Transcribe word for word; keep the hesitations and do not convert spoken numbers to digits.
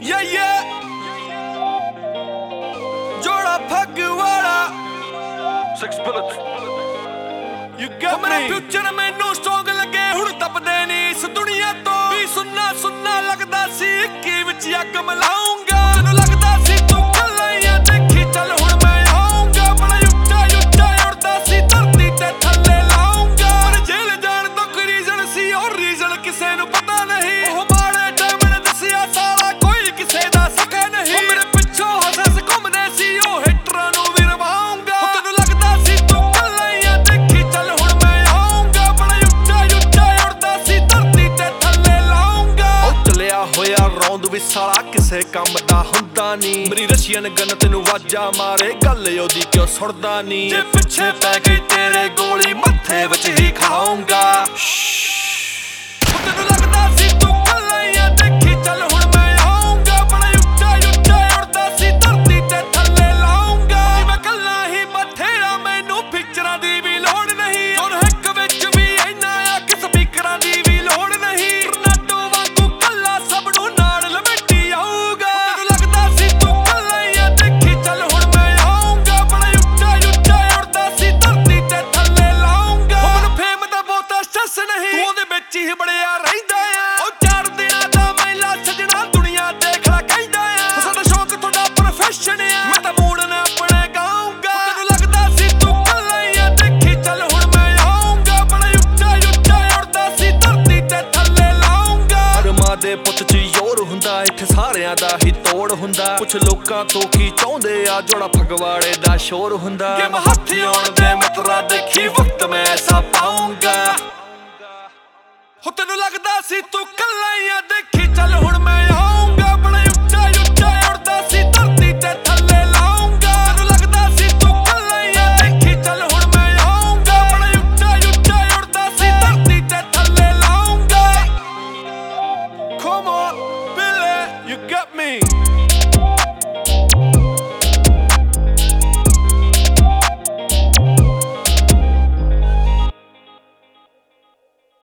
Yeah, yeah. जोड़ा फग वाला Six bullets. You got me. मेरे फ्यूचर मैनू स्ट्रॉन्ग लगे हुण तपदे नी इस दुनिया तो भी सुनना सुनना लगदा सी इक्की विच अग मलाऊंगा तैनू लगदा सी तू कल्ला ही आ देखी चल हुण मैं आऊंगा बड़ा ਉੱਚਾ ਉੱਚਾ उड़दा सी धरती ते थल्ले लाऊंगा पर जेल जाण तो कोई रीजन सी और रीजन किसे नू पता नहीं ओह माड़े टाइम ने दसिया सारा कोई किसे दा सका नहीं मेरे पिछों हंस घुमदे सी ओ हिटरां नू भी रवाऊंगा तैनू लगदा सी तू कल्ला ही आ देखी चल हुण मैं आऊंगा बड़ा ਉੱਚਾ ਉੱਚਾ उड़दा सी धरती ते थल्ले लाऊंगा ओ चलिया होया रौंद भी साला किसे काम दा हुंदा नी मेरी रशियन गन तैनू वाजा मारे गल ओदी क्यों सुणदा नी जे पिछे पै गई तेरे गोली मत्थे विच ही खाऊंगा तैनू लगदा सी तू कल्ला ही आ देखी चल हुण मैं आऊंगा बड़ा ਉੱਚਾ ਉੱਚਾ उड़दा सी धरती ते थल्ले लाऊंगा मैं कल्ला ही बथेरा मैनू पिक्चरां दी भी लोड़ नहीं हुण हिक विच भी इन्ना आ कि स्पीकरां दी भी लोड़ नहीं टर्नाडो वांगू कल्ला सब नू नाल लपेटी आऊगा तैनू लगदा सी तू कल्ला ही आ देखी चल हुण मैं आऊंगा बड़ा ਉੱਚਾ ਉੱਚਾ उड़दा सी धरती ते थल्ले लाऊंगा मैनू फेम दा बहुता स्ट्रेस नहीं तू ओहदे विच ही बड़िया रहिंदा आ ओ चार दिनां दा मैला सजना दुनिया देख ला कहंदा आ साਡਾ शौक ਤੁਹਾਡਾ प्रोफेशन आ मैं तां मूड ना अपने गाऊंगा तैनू लगदा सी तू कल्ला ही आ देखी चल हुण मैं आऊंगा बड़ा ਉੱਚਾ ਉੱਚਾ उड़दा सी धरती ते थल्ले लाऊंगा हर मां दे पुੱਤ ਚ ਜ਼ੋਰ ਹੁੰਦਾ ਇੱਥੇ ਸਾਰਿਆਂ ਦਾ ਹੀ ਤੋੜ ਹੁੰਦਾ ਕੁਛ ਲੋਕਾਂ ਤੋਂ ਕੀ ਚਾਹੁੰਦੇ ਆ ਜੋੜਾ ਫਗਵਾੜੇ ਦਾ ਸ਼ੋਰ ਹੁੰਦਾ ਕਿ ਮੈਂ ਹੱਥ ਆਉਣ ਦੇ ਮਤਰਾ ਦੇਖੀ ਵਕਤ ਮੈਂ ਐਸਾ ਪਾਉਂਗਾ ਹੋ ਤੈਨੂੰ ਲੱਗਦਾ ਸੀ ਤੂੰ ਕੱਲਾ ਹੀ ਆ ਦੇਖੀ ਚੱਲ ਹੁਣ ਮੈਂ